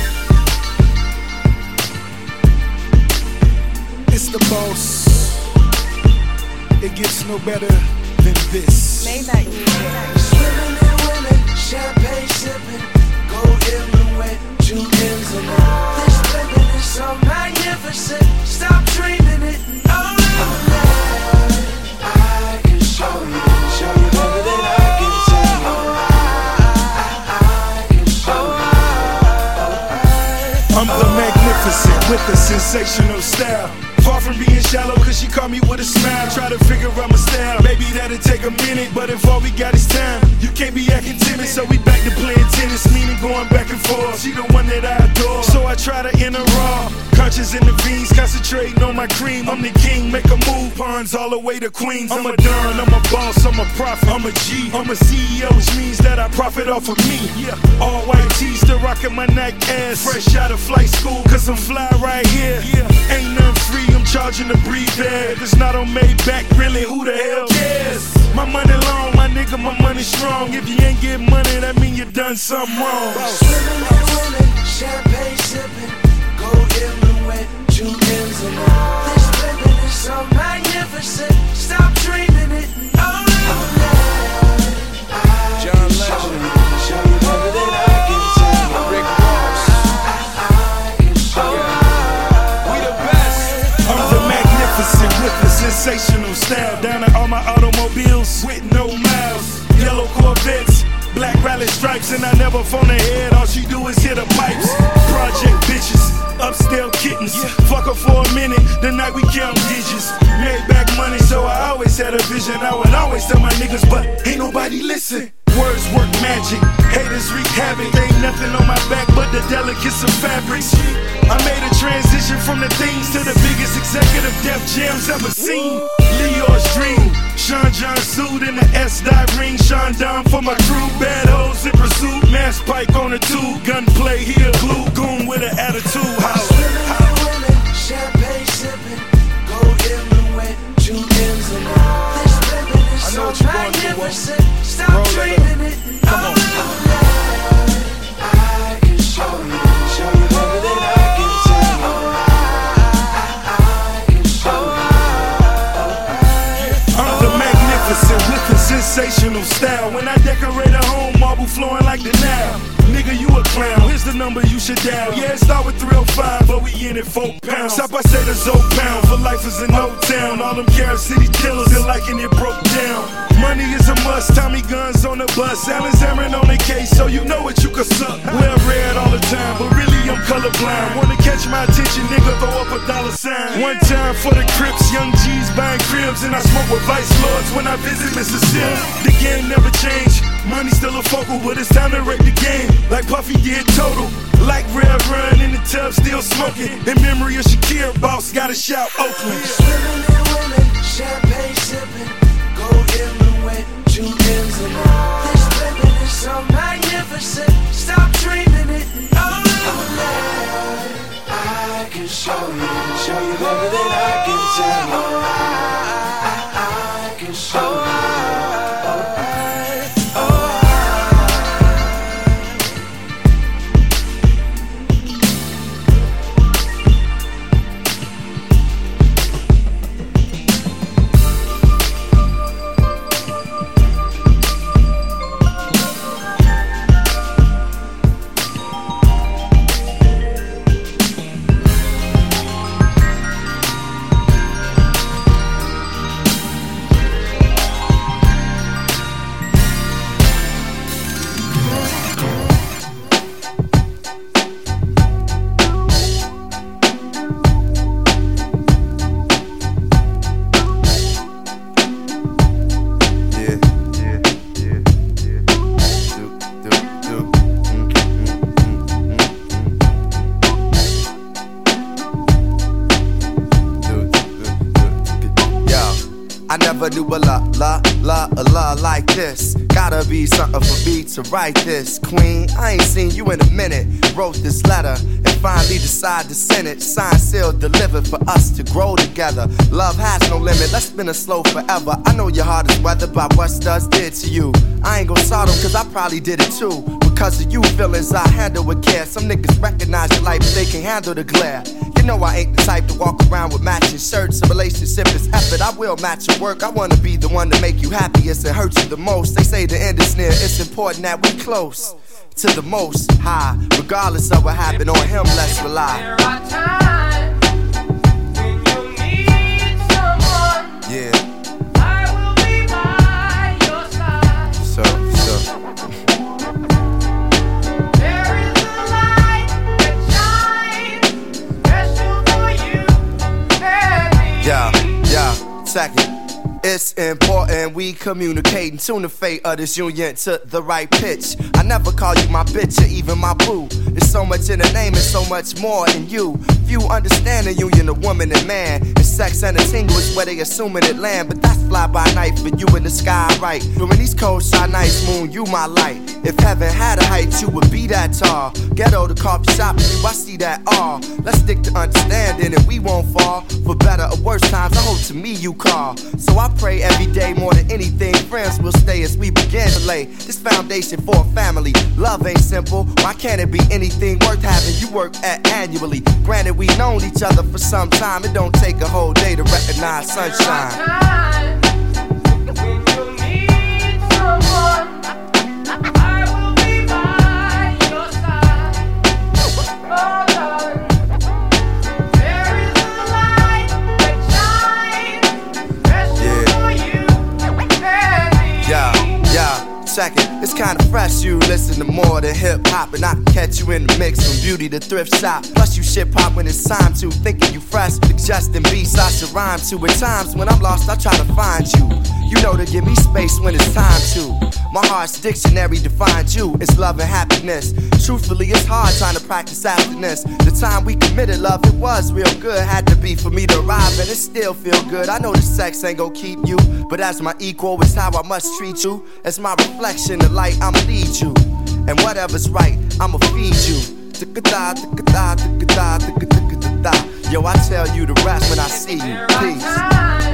It's the boss. It gets no better than this. Swimming and women, champagne sipping, gold in the wet, Julians and all. This living is so magnificent. Stop dreaming it. Oh, I can show you better than I can tell you. I can show you. I'm the magnificent with the sensational style. Far from being shallow, cause she caught me with a smile. Try to figure out my style, maybe that'll take a minute. But if all we got is time, you can't be acting timid. So we back to playing tennis, meaning going back and forth. She the one that I adore, so I try to enter raw. Conscious in the veins, concentrating on my cream. I'm the king, make a move, pawns all the way to Queens. I'm a don, I'm a boss, I'm a prophet, I'm a G. I'm a CEO, which means that I profit off of me. Yeah, all white tees, still rocking my Nike ass. Fresh out of flight school, cause I'm fly right here. Yeah, ain't nothing free, I'm charging to breathe air. If it's not on Maybach, really, who the hell cares? My money long, my nigga, my money strong. If you ain't get money, that mean you done something wrong. Swimming and women, champagne sipping, gold in the wet, Julians and all. This living is so magnificent. Stop dreaming it. Oh, John Legend, show you better than I can tell you. Rick Ross. We the best. I'm the magnificent with the sensational style. Down at all my automobiles with no miles. Yellow Corvettes, black rally stripes, and I never phone ahead. All she do is hit the pipes. Project bitches, upscale kittens. Fuck her for a minute, the night we count digits. Made back money, so I always had a vision. I would always tell my niggas, but ain't nobody listen. Words work magic, haters wreak havoc. Ain't nothing on my back but the delicates of fabrics. I made a transition from the things to the biggest executive Def Jams ever seen. Leo's dream, Sean John suit in the S-Dot ring. Sean Don for my crew, bad hoes in pursuit. Mass pike on the tube, gunplay here, glue goon with an attitude. House. Women, champagne sipping, gold in the wet, Julians and all. This living is so magnificent. Stop dreaming it. Come on. I can show you better than I can tell you. I can show you. I'm the magnificent with the sensational style. When I decorate a home, marble flowing like the Nile. Nigga, you a clown. Here's the number you should dial. Yeah, it start with 305, but we in it 4 pounds. Stop, I say the Zoe pound. For life is in Old Town. All them Carol City killers, they're liking it broke down. Money is a must. Tommy guns on the bus. Alan's hammering on the case, so you know what you could suck. Wear red all the time, but really I'm colorblind. Wanna catch my attention, nigga, throw up a $sign. One time for the Crips, young G's buying cribs, and I smoke with vice lords when I visit Mississippi. The game never changed. Money still a focal, but it's time to wreck the game. Like Puffy did Total. Like Red Run in the tub, still smoking. In memory of Shakira, boss, gotta shout Oakland. Swimming and women, champagne sipping, gold in the wet, Julians and all. This living is so magnificent. Stop dreaming it. Oh, I can show you better than I can tell you. I can show you. a la like this. Gotta be something for me to write this. Queen, I ain't seen you in a minute. Wrote this letter and finally decided to send it. Signed, sealed, delivered for us to grow together. Love has no limit, let's spin it slow forever. I know your heart is weathered by what Studs did to you. I ain't gon' salt them cause I probably did it too. Because of you feelings I handle with care. Some niggas recognize your life but they can't handle the glare. You know I ain't the type to walk around with matching shirts. A relationship is effort, I will match your work. I wanna be the one to make you happiest and hurt you the most. They say the end is near, it's important that we close to the most high. Regardless of what happened on him, let's rely. There are times when you need someone. Yeah. I will be by your side. So. There is a light that shines special for you and me. Yeah, second. It's important we communicating, tune the fate of this union to the right pitch. I never call you my bitch or even my boo. There's so much in the name and so much more in you. Few understand the union of woman and man. And sex and a tingle is where they assuming it land. But that's fly by night for you in the sky, right? During these cold shy nights, moon, you my light. If heaven had a height, you would be that tall. Ghetto to coffee shop, you, I see that all. Let's stick to understanding and we won't fall. For better or worse times, I hope to me you call. So I pray every day more than anything. Friends will stay as we begin to lay this foundation for a family. Love ain't simple. Why can't it be anything worth having you work at annually? Granted, we known each other for some time. It don't take a whole day to recognize sunshine. When you need someone, I will be by your side. Oh Lord, there is a light that shines special for you and me. Yeah, second. It's kinda fresh, you listen to more than hip-hop. And I can catch you in the mix from beauty to thrift shop. Plus you shit pop when it's time to. Thinking you fresh, suggesting beats I should rhyme to. At times when I'm lost, I try to find you. You know to give me space when it's time to. My heart's dictionary defines you. It's love and happiness. Truthfully, it's hard trying to practice abstinence. The time we committed love, it was real good. Had to be for me to arrive and it still feel good. I know the sex ain't gon' keep you, but as my equal, it's how I must treat you. As my reflection, the light, I'ma lead you. And whatever's right, I'ma feed you. Yo, I tell you the rest when I see you. Peace.